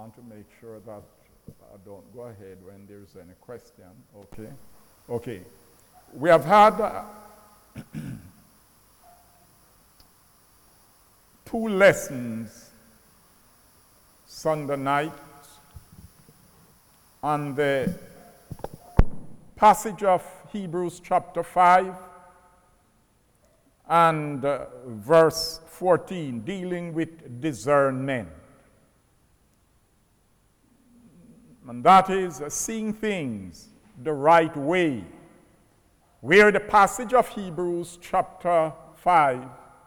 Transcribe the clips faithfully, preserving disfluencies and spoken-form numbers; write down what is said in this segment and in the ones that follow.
want to make sure that I don't go ahead when there's any question. Okay? Okay. We have had uh, two lessons Sunday night on the passage of Hebrews chapter five and uh, verse fourteen, dealing with discernment. And that is uh, seeing things the right way, where the passage of Hebrews chapter five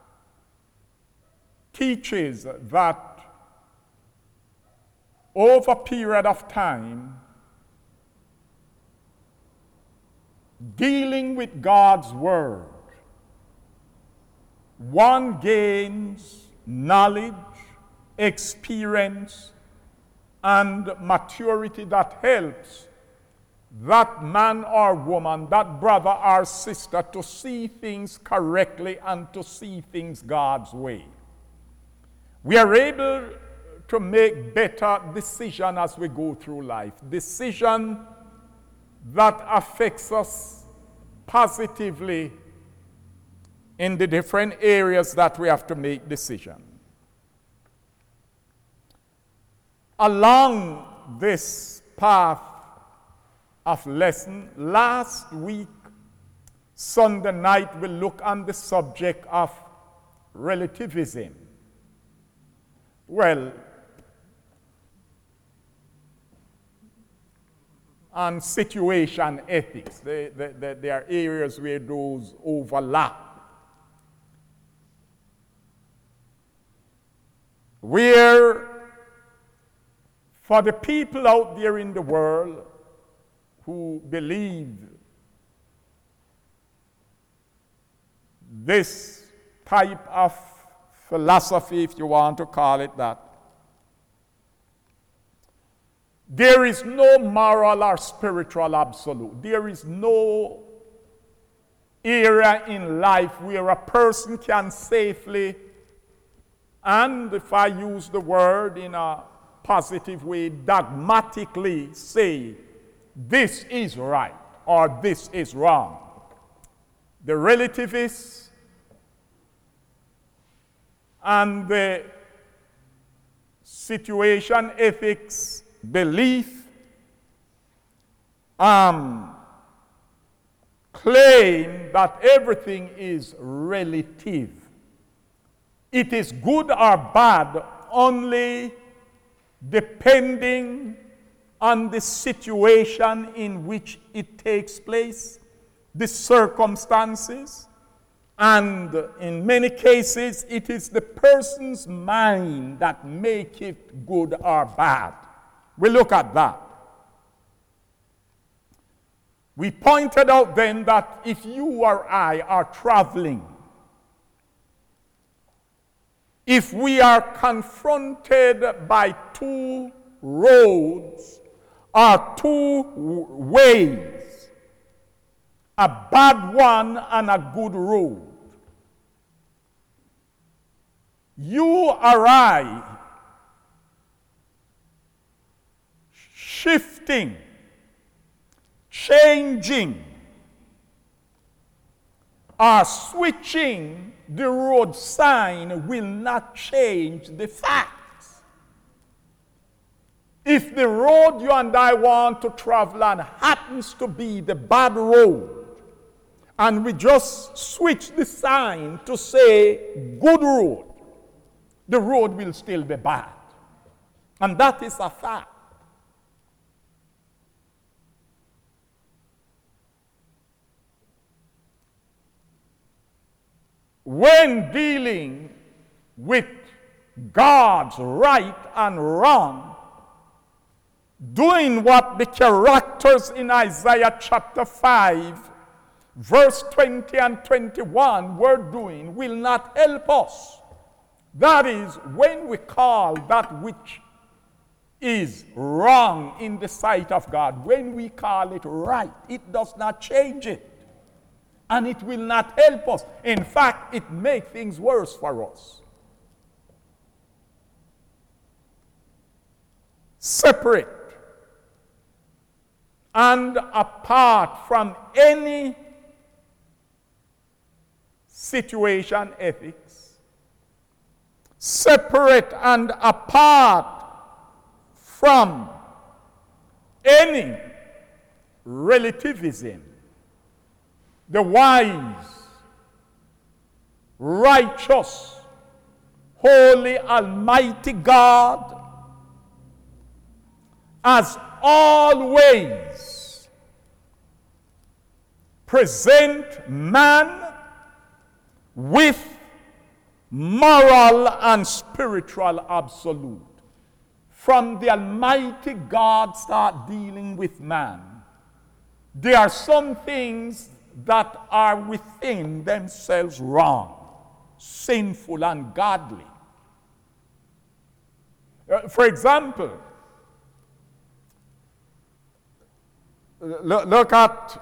teaches that over a period of time, dealing with God's word, one gains knowledge, experience, and maturity that helps that man or woman, that brother or sister, to see things correctly and to see things God's way. We are able to make better decisions as we go through life. Decision that affects us positively in the different areas that we have to make decisions. Along this path of lesson, last week, Sunday night, we look on the subject of relativism. Well, and situation ethics. They, they, they, there are areas where those overlap. Where, for the people out there in the world who believe this type of philosophy, if you want to call it that, there is no moral or spiritual absolute. There is no area in life where a person can safely, and if I use the word in a positive way, dogmatically say, this is right or this is wrong. The relativists and the situation ethics belief um, claim that everything is relative. It is good or bad only depending on the situation in which it takes place, the circumstances, and in many cases it is the person's mind that make it good or bad. We look at that. We pointed out then that if you or I are traveling, if we are confronted by two roads or two ways, a bad one and a good road, you or I shifting, changing, or switching the road sign will not change the facts. If the road you and I want to travel on happens to be the bad road, and we just switch the sign to say good road, the road will still be bad. And that is a fact. When dealing with God's right and wrong, doing what the characters in Isaiah chapter five, verse twenty and twenty-one were doing will not help us. That is, when we call that which is wrong in the sight of God, when we call it right, it does not change it. And it will not help us. In fact, it makes things worse. worse for us. separate and apart from any situation ethics, separate and apart from any relativism, the wise, righteous, holy, almighty God as always present man with moral and spiritual absolute. From the Almighty God start dealing with man, there are some things that are within themselves wrong, sinful, ungodly. Uh, for example, look, look at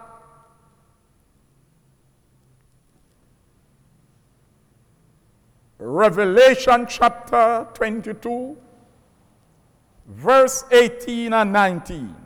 Revelation chapter twenty-two, verse eighteen and nineteen.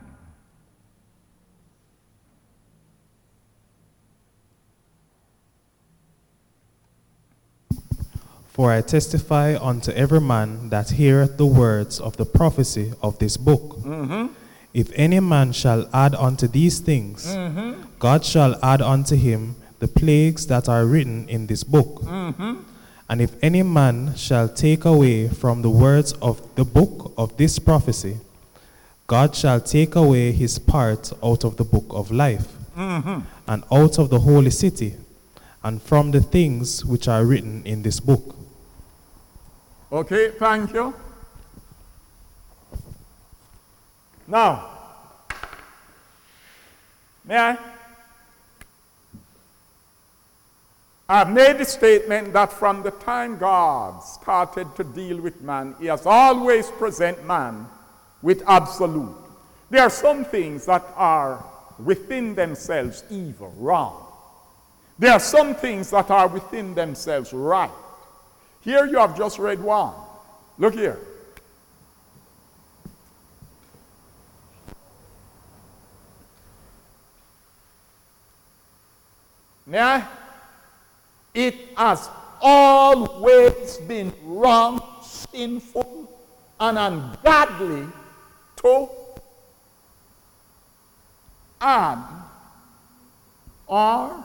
For I testify unto every man that heareth the words of the prophecy of this book. Mm-hmm. If any man shall add unto these things, Mm-hmm. God shall add unto him the plagues that are written in this book. Mm-hmm. And if any man shall take away from the words of the book of this prophecy, God shall take away his part out of the book of life, Mm-hmm. and out of the holy city, and from the things which are written in this book. Okay, thank you. Now, may I? I've made the statement that from the time God started to deal with man, he has always present man with absolute. There are some things that are within themselves evil, wrong. There are some things that are within themselves right. Here you have just read one. Look here. Now, it has always been wrong, sinful, and ungodly to add or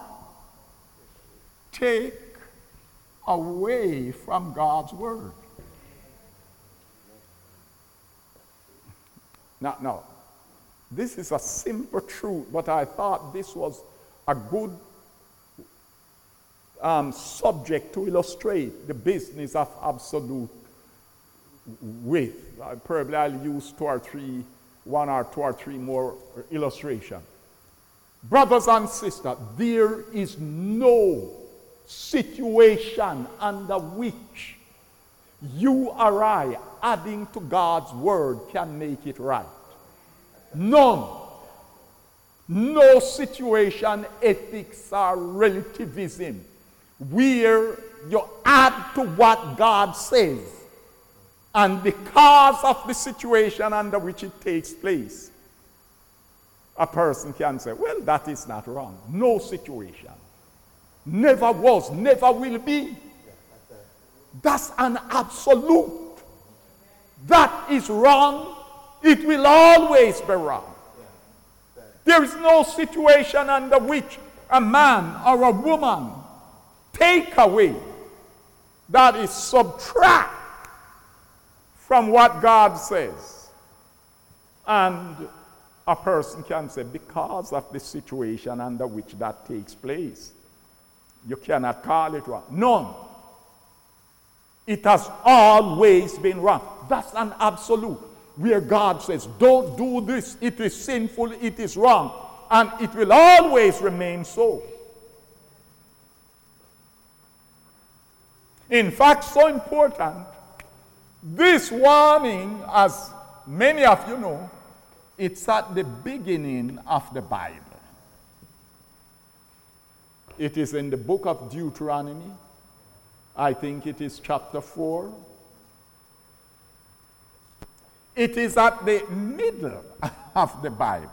take away from God's word. Now, now, this is a simple truth, but I thought this was a good um, subject to illustrate the business of absolute with. Uh, probably I'll use two or three, one or two or three more illustration. Brothers and sisters, there is no situation under which you or I adding to God's word can make it right. None. No situation, ethics, or relativism where you add to what God says, and because of the situation under which it takes place, a person can say, well, that is not wrong. No situation. Never was, never will be. That's an absolute. That is wrong. It will always be wrong. There is no situation under which a man or a woman take away, that is subtract from what God says. And a person can say, because of the situation under which that takes place, you cannot call it wrong. None. It has always been wrong. That's an absolute. Where God says, don't do this, it is sinful, it is wrong. And it will always remain so. In fact, so important, this warning, as many of you know, it's at the beginning of the Bible. It is in the book of Deuteronomy. I think it is chapter four. It is at the middle of the Bible.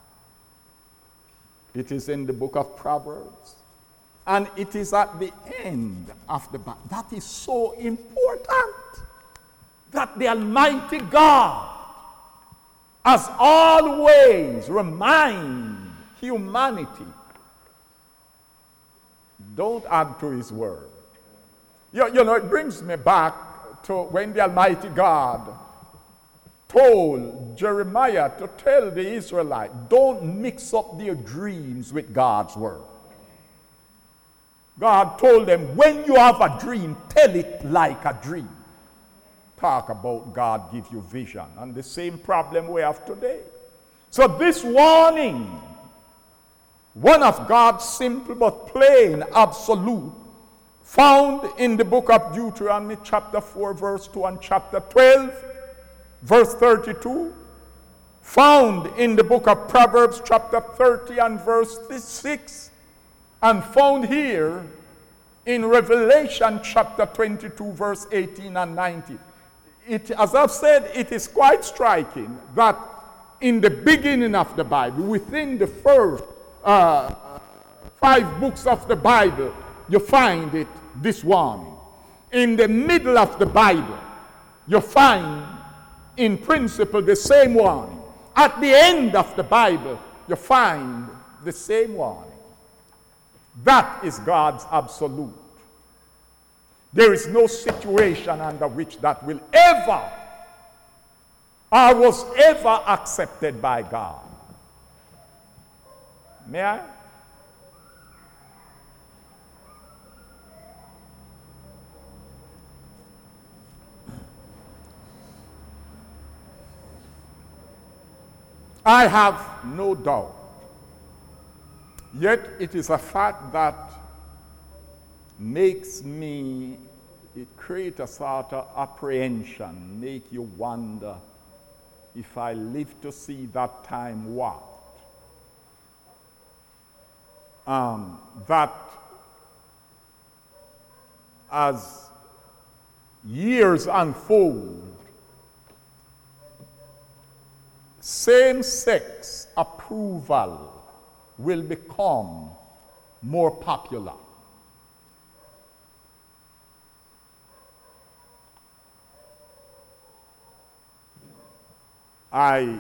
It is in the book of Proverbs. And it is at the end of the Bible. That is so important. That the Almighty God has always remind humanity, don't add to his word. You, you know, it brings me back to when the Almighty God told Jeremiah to tell the Israelites, don't mix up their dreams with God's word. God told them, when you have a dream, tell it like a dream. Talk about God give you vision. And the same problem we have today. So this warning, one of God's simple but plain absolute, found in the book of Deuteronomy chapter four verse two and chapter twelve verse thirty-two, found in the book of Proverbs chapter thirty and verse six, and found here in Revelation chapter twenty-two verse eighteen and nineteen. It, as I've said, it is quite striking that in the beginning of the Bible, within the first uh, five books of the Bible, you find it, this warning. In the middle of the Bible, you find, in principle, the same warning. At the end of the Bible, you find the same warning. That is God's absolute. There is no situation under which that will ever or was ever accepted by God. May I? I have no doubt. Yet it is a fact that makes me, it creates a sort of apprehension, make you wonder, if I live to see that time, what? Um, that as years unfold, same-sex approval will become more popular. I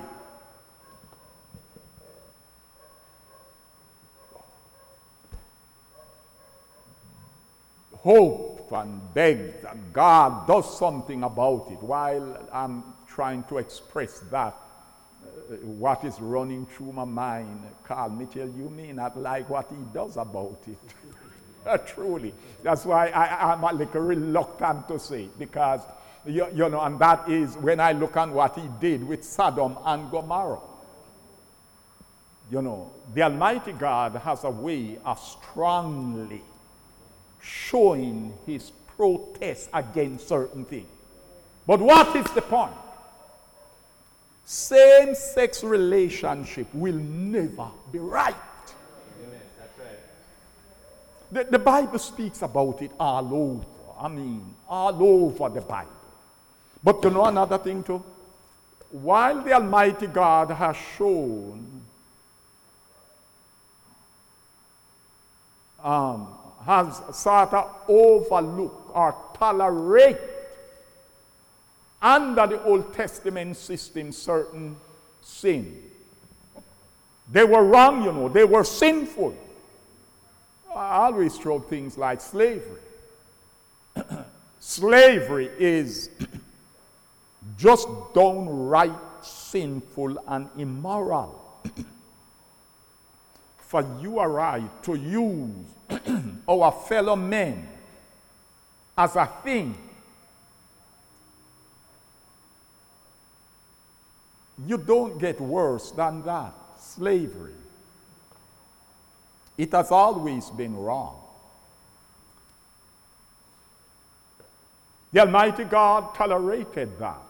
hope and beg that God does something about it while I'm trying to express that. Uh, what is running through my mind, Carl Mitchell, you may not like what he does about it. uh, truly. That's why I, I'm a little reluctant to say it, because You, you know, and that is when I look at what he did with Sodom and Gomorrah. You know, the Almighty God has a way of strongly showing his protest against certain things. But what is the point? Same-sex relationship will never be right. Amen. That's right. The, the Bible speaks about it all over. I mean, all over the Bible. But you know another thing too? While the Almighty God has shown, um, has sort of overlooked or tolerate under the Old Testament system certain sin. They were wrong, you know, they were sinful. I always throw things like slavery. Slavery is just downright sinful and immoral. For you or I to use our fellow men as a thing, you don't get worse than that. Slavery. It has always been wrong. The Almighty God tolerated that.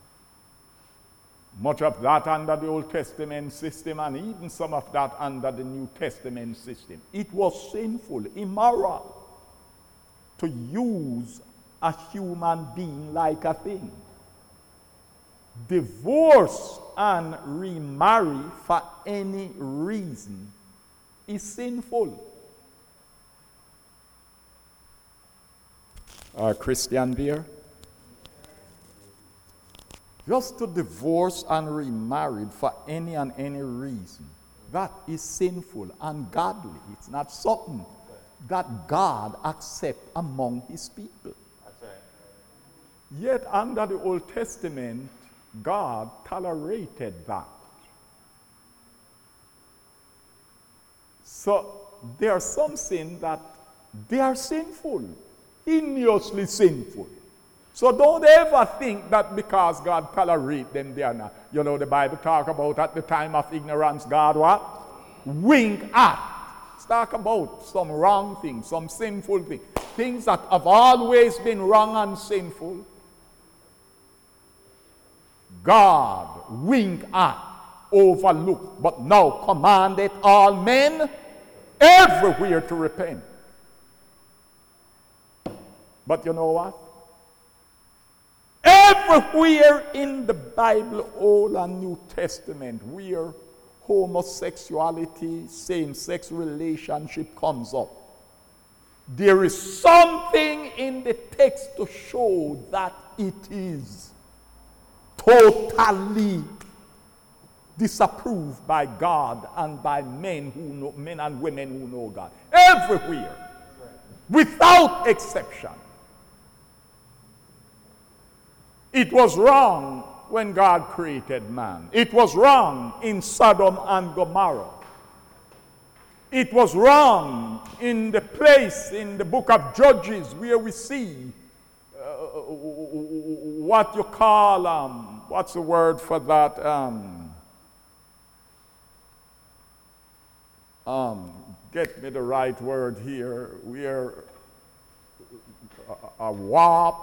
Much of that under the Old Testament system, and even some of that under the New Testament system. It was sinful, immoral, to use a human being like a thing. divorce and remarry for any reason is sinful. Are Christian there? Just to divorce and remarry for any and any reason, that is sinful, ungodly. It's not something that God accepts among his people. That's right. Yet under the Old Testament, God tolerated that. So there are some sins that they are sinful, heinously sinful. So don't ever think that because God tolerates them, they are not. You know, the Bible talk about at the time of ignorance, God what? Wink at. It's talk about some wrong things, some sinful things. Things that have always been wrong and sinful. God wink at, overlook, but now commandeth all men everywhere to repent. But you know what? Everywhere in the Bible, Old and New Testament, where homosexuality, same-sex relationship comes up, there is something in the text to show that it is totally disapproved by God and by men who know, men and women who know God. Everywhere, without exception. It was wrong when God created man. It was wrong in Sodom and Gomorrah. It was wrong in the place in the book of Judges where we see uh, what you call, um, what's the word for that? Um, um, get me the right word here. Where a, a warp,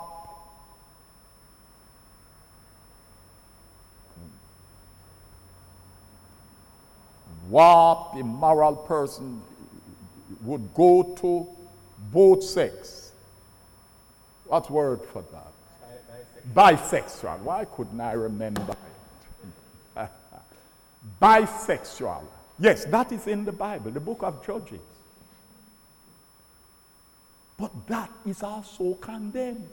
warped, immoral person would go to both sex. What word for that? Bisexual. Why couldn't I remember it? Bisexual. Yes, that is in the Bible, the book of Judges. But that is also condemned.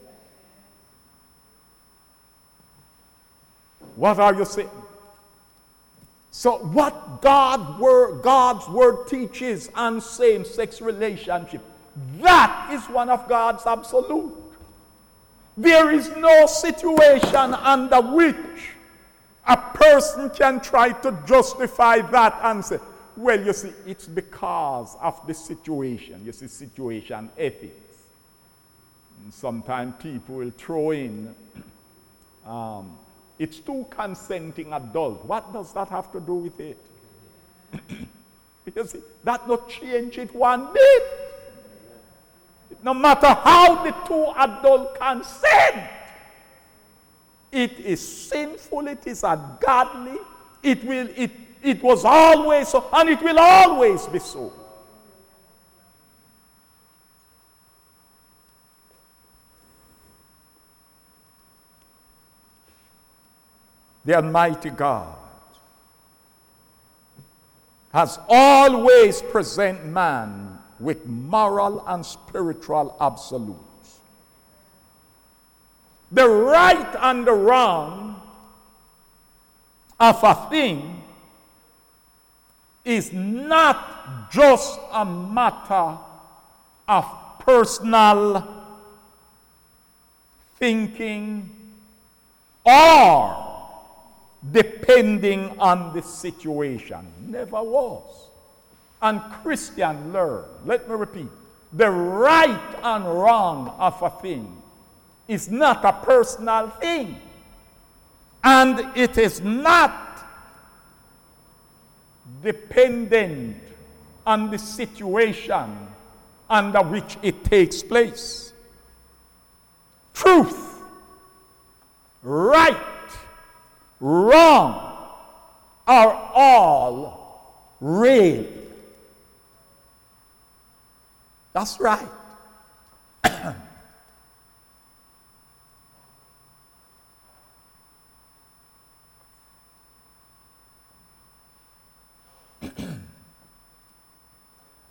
What are you saying? So what God word, God's word teaches on same-sex relationship, that is one of God's absolute. There is no situation under which a person can try to justify that and say, well, you see, it's because of the situation. You see, situation ethics. And sometimes people will throw in um, it's two consenting adults. What does that have to do with it? You see, that not change it one bit. No matter how the two adults consent, it is sinful, it is ungodly, it will, it, it was always so, and it will always be so. The Almighty God has always presented man with moral and spiritual absolutes. The right and the wrong of a thing is not just a matter of personal thinking or depending on the situation. Never was. And Christian learn, let me repeat, the right and wrong of a thing is not a personal thing. And it is not dependent on the situation under which it takes place. Truth, right, wrong are all real. That's right.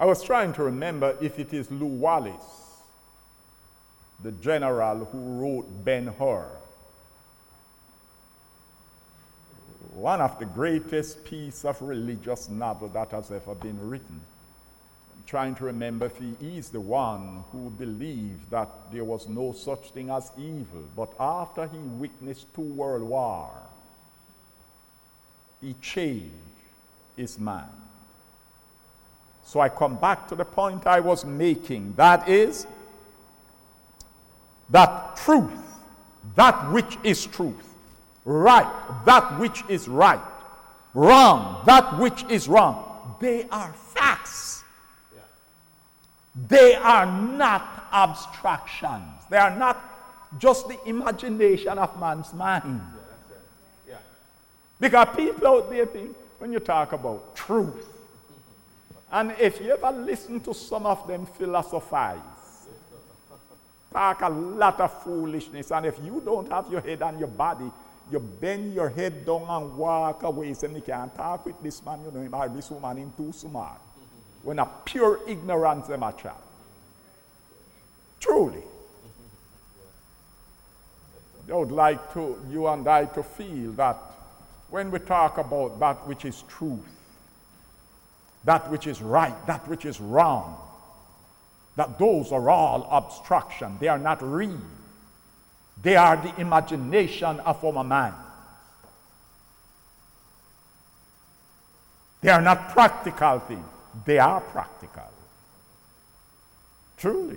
I was trying to remember if it is Lew Wallace, the general who wrote Ben-Hur, one of the greatest pieces of religious novel that has ever been written. I'm trying to remember if he is the one who believed that there was no such thing as evil, but after he witnessed two world wars, he changed his mind. So I come back to the point I was making. That is, that truth, that which is truth, right, that which is right, wrong, that which is wrong, they are facts. Yeah. They are not abstractions. They are not just the imagination of man's mind. Yeah, that's right. Yeah. Because people out there think, when you talk about truth, and if you ever listen to some of them philosophize, talk a lot of foolishness, and if you don't have your head on your body, you bend your head down and walk away, saying you can't talk with this man, you know, or this woman, him too smart. When a pure ignorance them a chat. Truly. I would like to, you and I to feel that when we talk about that which is truth, that which is right, that which is wrong, that those are all abstraction. They are not real. They are the imagination of our mind. They are not practical things. They are practical. Truly.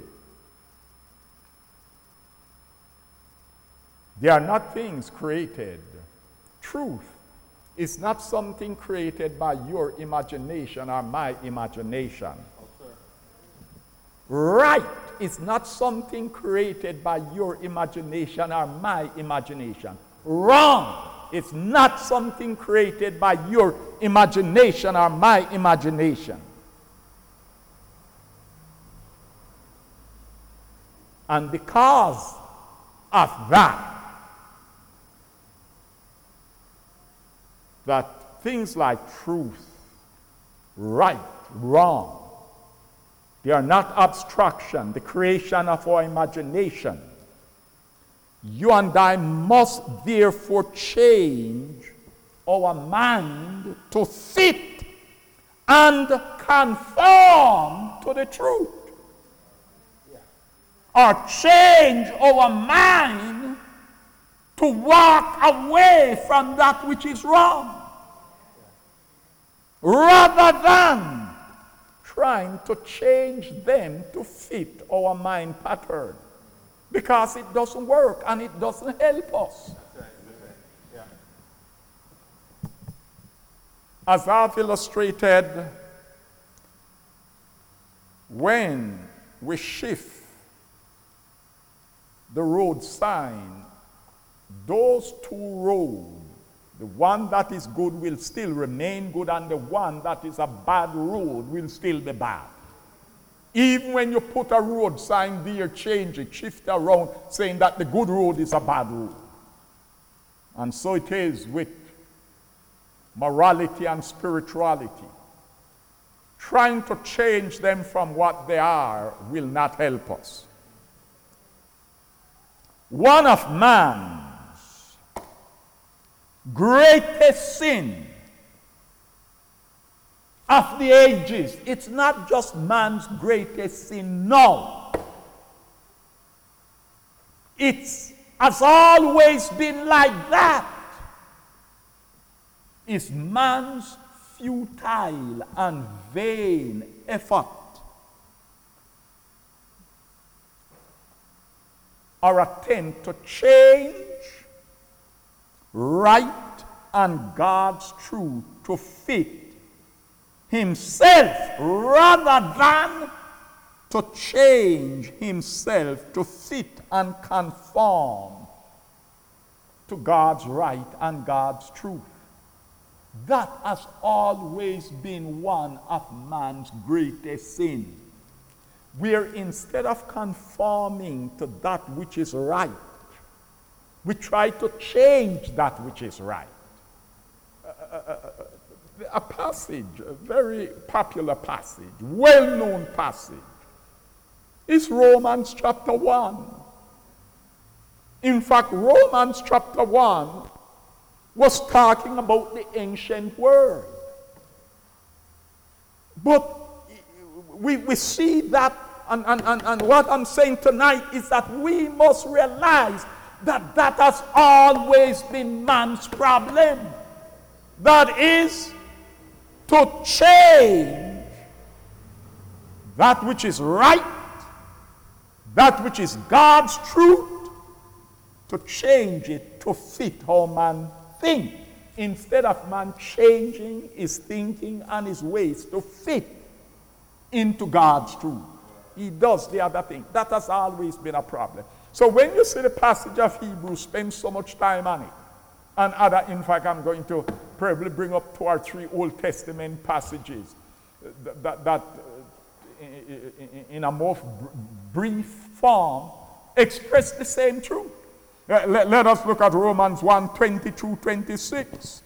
They are not things created. Truth is not something created by your imagination or my imagination. Okay. Right is not something created by your imagination or my imagination. Wrong is not something created by your imagination or my imagination. And because of that, that things like truth, right, wrong, they are not abstraction, the creation of our imagination. You and I must therefore change our mind to fit and conform to the truth. Or change our mind to walk away from that which is wrong, rather than trying to change them to fit our mind pattern, because it doesn't work and it doesn't help us. As I've illustrated, when we shift the road sign, those two roads, the one that is good will still remain good, and the one that is a bad road will still be bad. Even when you put a road sign there, change it, shift around, saying that the good road is a bad road. And so it is with morality and spirituality. Trying to change them from what they are will not help us. One of man's greatest sin of the ages, it's not just man's greatest sin, no. It's has always been like that. Is man's futile and vain effort or attempt to change right and God's truth to fit himself, rather than to change himself to fit and conform to God's right and God's truth. That has always been one of man's greatest sins, where instead of conforming to that which is right, we try to change that which is right. Uh, uh, uh, a passage, a very popular passage, well-known passage, is Romans chapter one. In fact, Romans chapter one was talking about the ancient world. But we, we see that, and, and, and, and what I'm saying tonight is that we must realize that that has always been man's problem. That is to change that which is right, that which is God's truth, to change it to fit how man thinks, instead of man changing his thinking and his ways to fit into God's truth. He does the other thing. That has always been a problem. So when you see the passage of Hebrews, spend so much time on it, and other, in fact, I'm going to probably bring up two or three Old Testament passages that, that, that uh, in a more brief form express the same truth. Let, let us look at Romans one, twenty through twenty-six.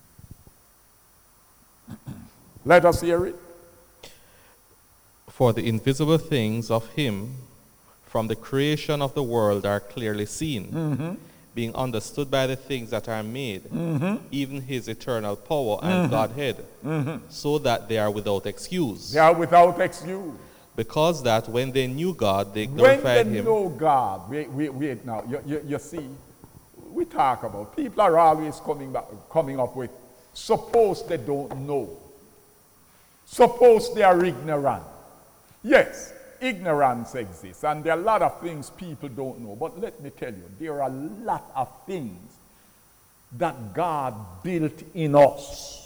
Let us hear it. For the invisible things of him from the creation of the world are clearly seen, mm-hmm. being understood by the things that are made, mm-hmm. even his eternal power and mm-hmm. Godhead, mm-hmm. so that they are without excuse. They are without excuse. Because that when they knew God, they glorified him. When they him. know God, wait, wait, wait now, you, you, you see, we talk about, people are always coming, back, coming up with, suppose they don't know. Suppose they are ignorant. Yes, ignorance exists, and there are a lot of things people don't know. But let me tell you, there are a lot of things that God built in us.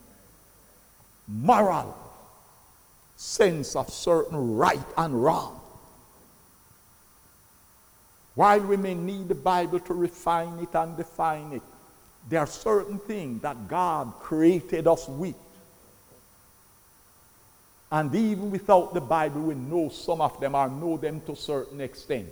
Moral sense of certain right and wrong. While we may need the Bible to refine it and define it, there are certain things that God created us with. And even without the Bible, we know some of them or know them to a certain extent.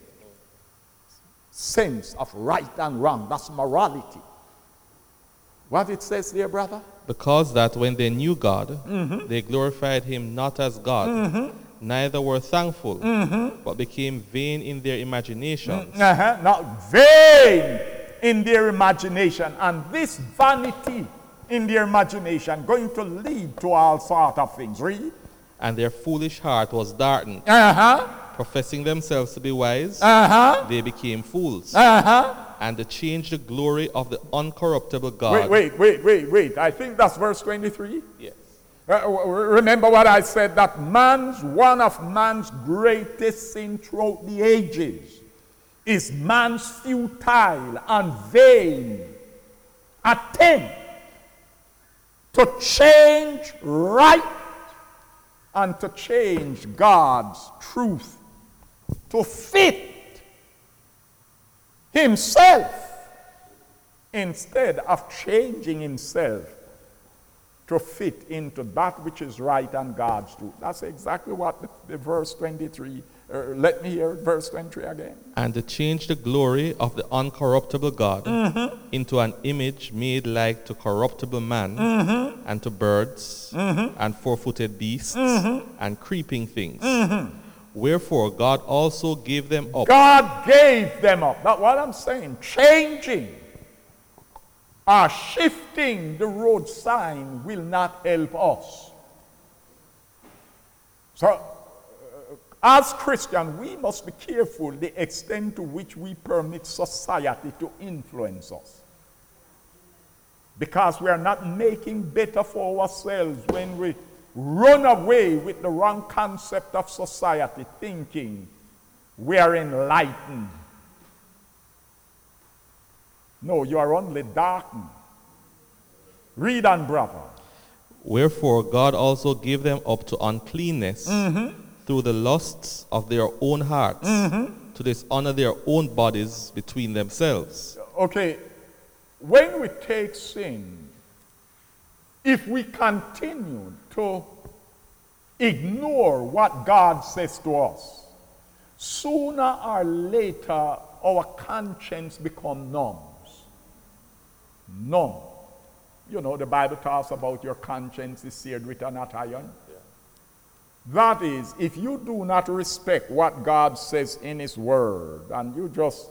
Sense of right and wrong, that's morality. What it says there, brother? Because that when they knew God, mm-hmm. they glorified him not as God, mm-hmm. neither were thankful, mm-hmm. but became vain in their imaginations. Uh-huh. Not vain in their imagination. And this vanity in their imagination going to lead to all sorts of things. Read. And their foolish heart was darkened. Uh-huh. Professing themselves to be wise, uh-huh. they became fools. Uh-huh. And to change the glory of the uncorruptible God. Wait, wait, wait, wait, wait. I think that's verse twenty-three. Yes. Uh, remember what I said, that man's, one of man's greatest sin throughout the ages is man's futile and vain attempt to change right and to change God's truth to fit himself instead of changing himself to fit into that which is right and God's truth. That's exactly what the, the verse twenty-three, uh, let me hear verse twenty-three again. And to change the glory of the uncorruptible God mm-hmm. into an image made like to corruptible man mm-hmm. and to birds mm-hmm. and four-footed beasts mm-hmm. and creeping things. Mm-hmm. Wherefore God also gave them up. God gave them up. That's what I'm saying. Changing or shifting the road sign will not help us. So, uh, as Christians, we must be careful the extent to which we permit society to influence us. Because we are not making better for ourselves when we run away with the wrong concept of society, thinking we are enlightened. No, you are only darkened. Read on, brother. Wherefore God also gave them up to uncleanness mm-hmm. through the lusts of their own hearts, mm-hmm. to dishonor their own bodies between themselves. Okay, when we take sin, if we continue to ignore what God says to us, sooner or later our conscience becomes numb. Numb. You know, the Bible talks about your conscience is seared with an hot iron. Yeah. That is, if you do not respect what God says in His Word, and you just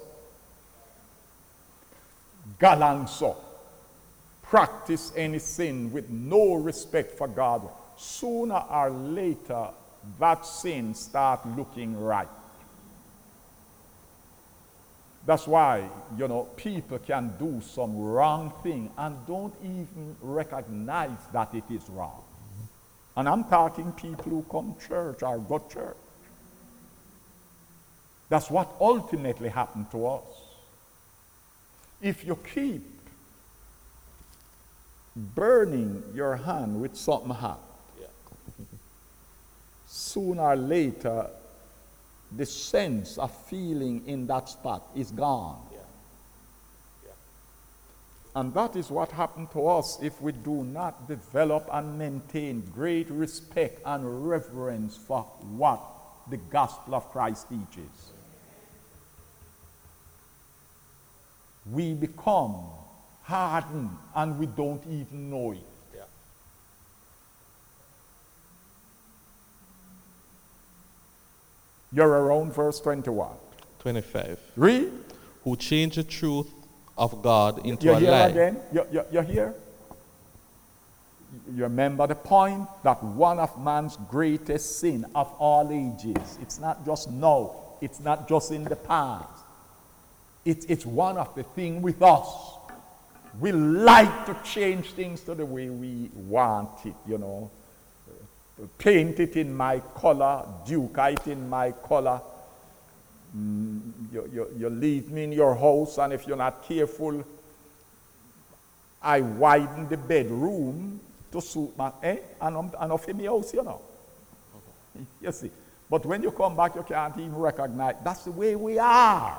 gallant up, practice any sin with no respect for God, sooner or later that sin start looking right. That's why, you know, people can do some wrong thing and don't even recognize that it is wrong. And I'm talking people who come to church or go to church. That's what ultimately happened to us. If you keep burning your hand with something hot, yeah. sooner or later, the sense of feeling in that spot is gone. Yeah. Yeah. And that is what happened to us if we do not develop and maintain great respect and reverence for what the gospel of Christ teaches. We become hardened and we don't even know it. Yeah. You're around verse twenty-one. twenty-five. Read. Who changed the truth of God into You're a here lie. again? You're, you're, you're here? You remember the point that one of man's greatest sin of all ages, it's not just now, it's not just in the past. It's, it's one of the things with us. We like to change things to the way we want it, you know. Paint it in my color, duke it in my color. Mm, you, you, you leave me in your house, and if you're not careful, I widen the bedroom to suit my, eh? And I'm, and I'm in my house, you know. Okay. You see. But when you come back, you can't even recognize. That's the way we are.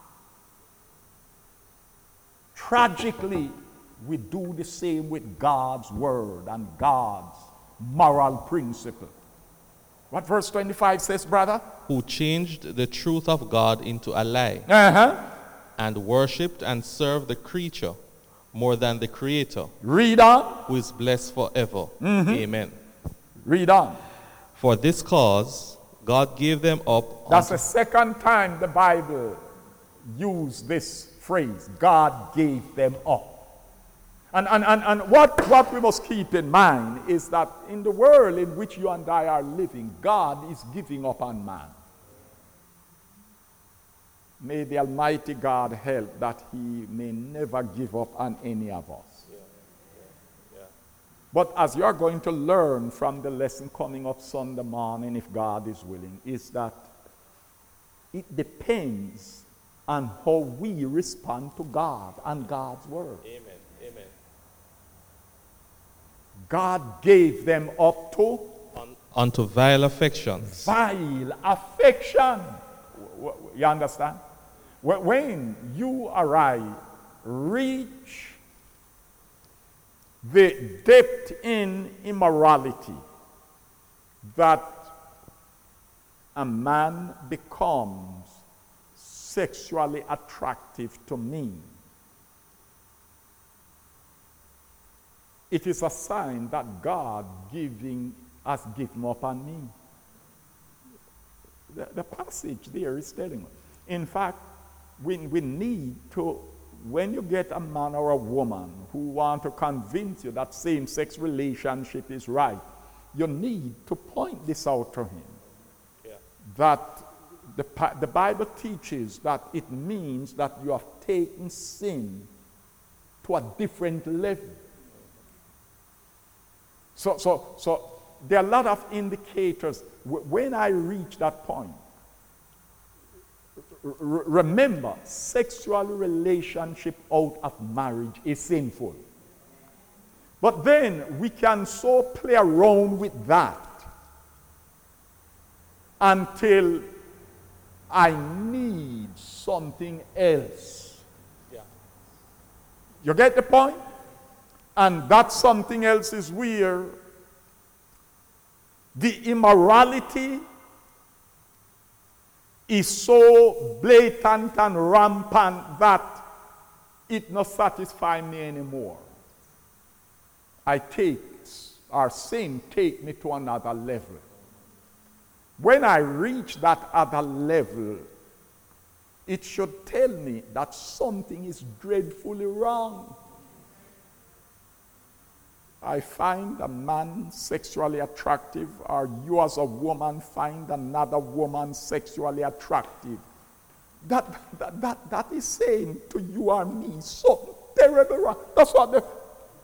Tragically, we do the same with God's word and God's moral principle. What verse twenty-five says, brother? Who changed the truth of God into a lie, Uh-huh. and worshipped and served the creature more than the Creator, Read on. who is blessed forever. Mm-hmm. Amen. Read on. For this cause, God gave them up. That's unto- the second time the Bible used this phrase, God gave them up. And, and, and, and what, what we must keep in mind is that in the world in which you and I are living, God is giving up on man. May the Almighty God help that He may never give up on any of us. Yeah, yeah, yeah. But as you're going to learn from the lesson coming up Sunday morning, if God is willing, is that it depends on how we respond to God and God's word. Amen. Amen. God gave them up to Un- unto vile affections. vile affection. W- w- You understand? Wh- When you or I reach the depth in immorality that a man becomes sexually attractive to me, it is a sign that God giving has given up on me. The, the passage there is telling us. In fact, we, we need to, when you get a man or a woman who want to convince you that same-sex relationship is right, you need to point this out to him. Yeah. That the, the Bible teaches that it means that you have taken sin to a different level. So, so, so there are a lot of indicators. When I reach that point, r- remember, sexual relationship out of marriage is sinful. But then we can so play around with that until I need something else. Yeah. You get the point? And that something else is where the immorality is so blatant and rampant that it not satisfies me anymore. I take, or sin take me to another level. When I reach that other level, it should tell me that something is dreadfully wrong. I find a man sexually attractive, or you as a woman find another woman sexually attractive. That, that, that, that is saying to you and me something terrible wrong. That's what the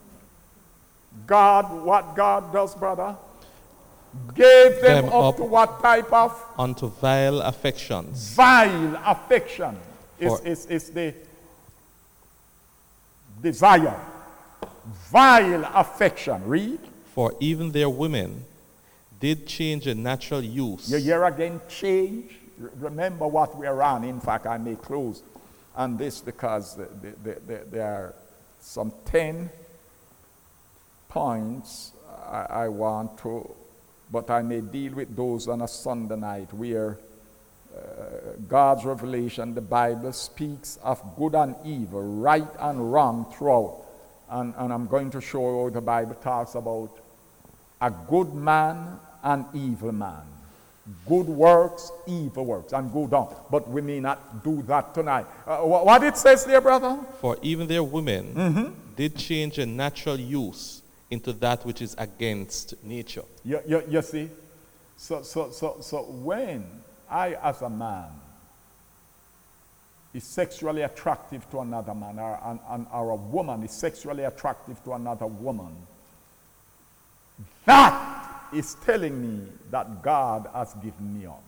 God, what God does, brother? Gave them, them up, up to what type of? Unto vile affections. Vile affection is, is, is the desire. Vile affection. Read. For even their women did change a natural use. You hear again, change. Remember what we're on. In fact, I may close on this because the, the, the, there are some ten points I, I want to, but I may deal with those on a Sunday night where uh, God's revelation, the Bible speaks of good and evil, right and wrong throughout. And, and I'm going to show you how the Bible talks about a good man and evil man. Good works, evil works, and go down. But we may not do that tonight. Uh, what it says there, brother? For even their women mm-hmm. did change a natural use into that which is against nature. You, you, you see? So, so, so, so when I, as a man, is sexually attractive to another man, or, and, and, or a woman is sexually attractive to another woman, that is telling me that God has given me up.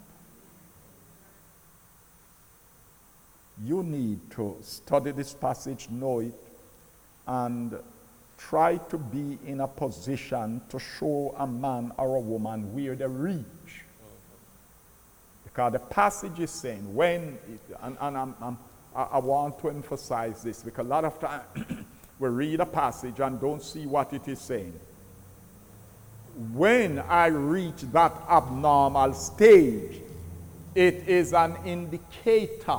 You need to study this passage, know it, and try to be in a position to show a man or a woman where they reach. Because the passage is saying, when, it, and, and I'm, I'm, I want to emphasize this, because a lot of times we read a passage and don't see what it is saying. When I reach that abnormal stage, it is an indicator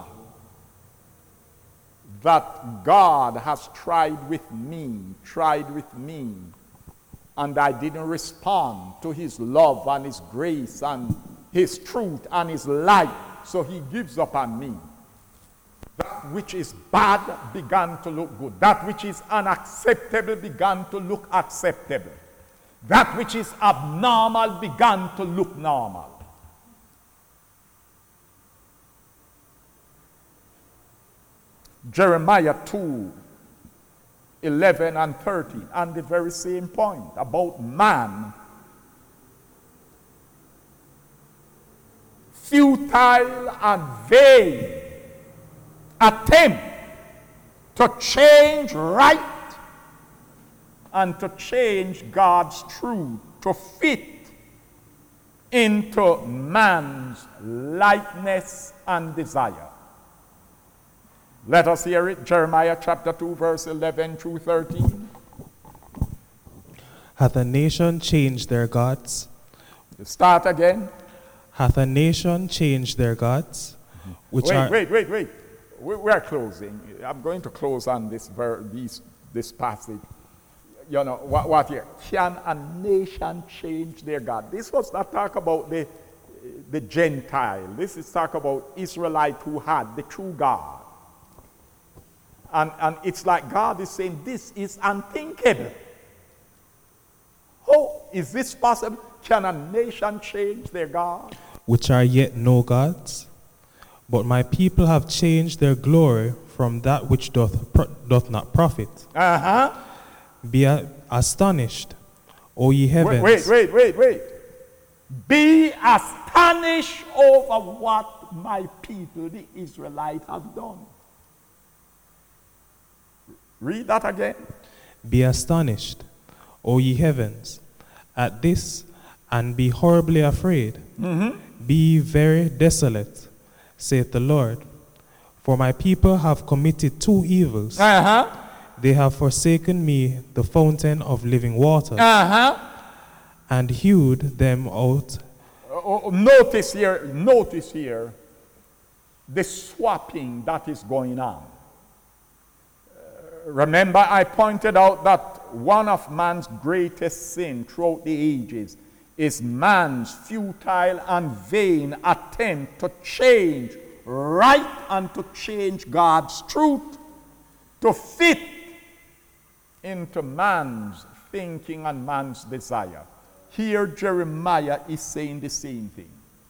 that God has tried with me, tried with me, and I didn't respond to his love and his grace and his truth and his light, so he gives up on me. That which is bad began to look good. That which is unacceptable began to look acceptable. That which is abnormal began to look normal. Jeremiah two, eleven and thirteen, and the very same point about man. Futile and vain attempt to change right and to change God's truth to fit into man's likeness and desire. Let us hear it. Jeremiah chapter two, verse eleven through thirteen. Hath a nation changed their gods? Start again. Hath a nation changed their gods? Which wait, are wait, wait, wait. We, we are closing. I'm going to close on this ver- these, this passage. You know, what, what here? Can a nation change their God? This was not talk about the, the Gentile. This is talk about Israelite who had the true God. And, and it's like God is saying, this is unthinkable. How is this possible? Can a nation change their God? Which are yet no gods? But my people have changed their glory from that which doth, pro- doth not profit. Uh-huh. Be a- astonished, O ye heavens. Wait, wait, wait, wait, wait. Be astonished over what my people, the Israelites, have done. Read that again. Be astonished, O ye heavens, at this, and be horribly afraid. Mm-hmm. Be very desolate, saith the Lord. For my people have committed two evils. Uh-huh. They have forsaken me, the fountain of living water, Uh-huh. and hewed them out. Oh, notice here, notice here, the swapping that is going on. Uh, remember, I pointed out that one of man's greatest sin throughout the ages is man's futile and vain attempt to change right and to change God's truth to fit into man's thinking and man's desire. Here Jeremiah is saying the same thing.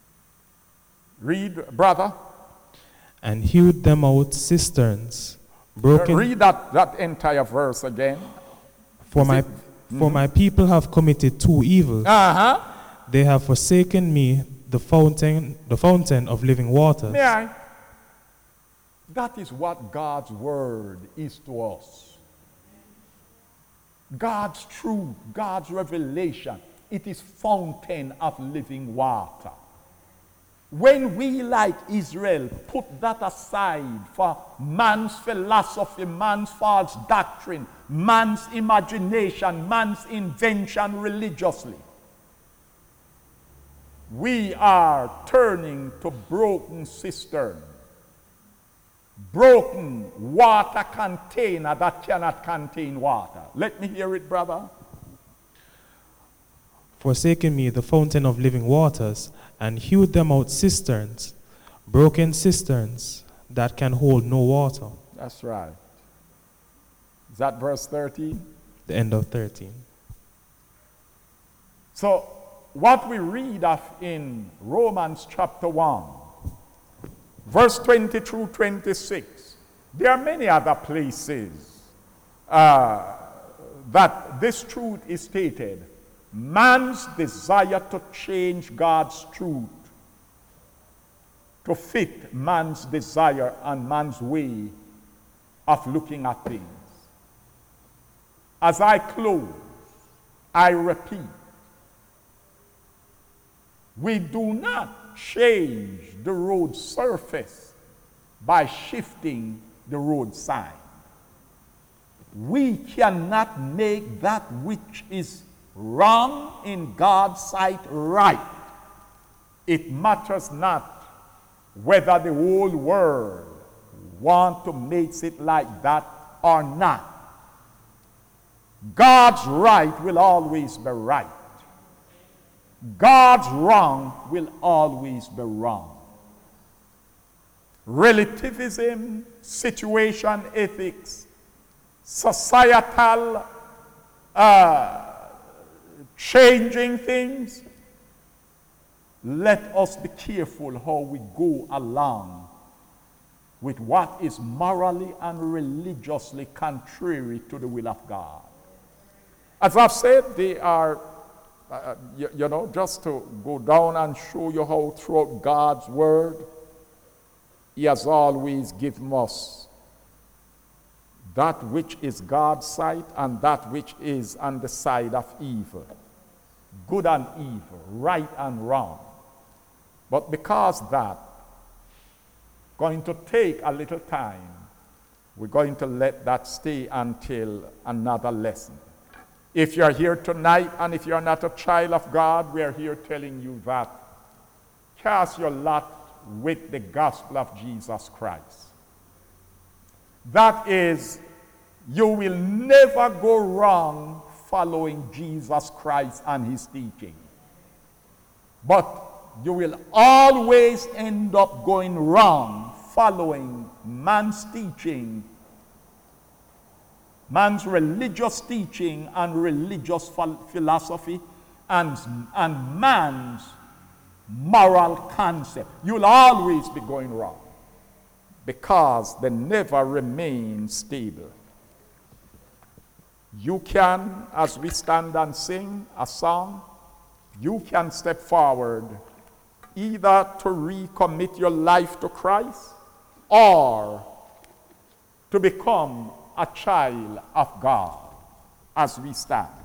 Read, brother. And hewed them out cisterns, broken. Read that, that entire verse again. For my, for my people have committed two evils. Uh-huh. They have forsaken me, the fountain, the fountain of living waters. May I? That is what God's word is to us. God's truth, God's revelation, it is fountain of living water. When we, like Israel, put that aside for man's philosophy, man's false doctrine, man's imagination, man's invention religiously, we are turning to broken cistern, broken water container that cannot contain water. Let me hear it, brother. Forsaken me, the fountain of living waters, and hewed them out cisterns, broken cisterns that can hold no water. That's right. Is that verse thirteen? The end of thirteen. So, what we read of in Romans chapter one, verse twenty through twenty-six, there are many other places uh, that this truth is stated. Man's desire to change God's truth to fit man's desire and man's way of looking at things. As I close, I repeat, we do not change the road surface by shifting the road sign. We cannot make that which is wrong in God's sight right. It matters not whether the whole world want to make it like that or not. God's right will always be right. God's wrong will always be wrong. Relativism, situation ethics, societal uh, changing things, let us be careful how we go along with what is morally and religiously contrary to the will of God. As I've said, they are, uh, you, you know, just to go down and show you how throughout God's word, he has always given us that which is God's side and that which is on the side of evil. Good and evil, right and wrong. But because that going to take a little time, we're going to let that stay until another lesson. If you're here tonight and if you're not a child of God, we are here telling you that cast your lot with the gospel of Jesus Christ. That is, you will never go wrong following Jesus Christ and his teaching. But you will always end up going wrong following man's teaching, man's religious teaching and religious philosophy, and, and man's moral concept. You'll always be going wrong because they never remain stable. You can, as we stand and sing a song, you can step forward either to recommit your life to Christ or to become a child of God as we stand.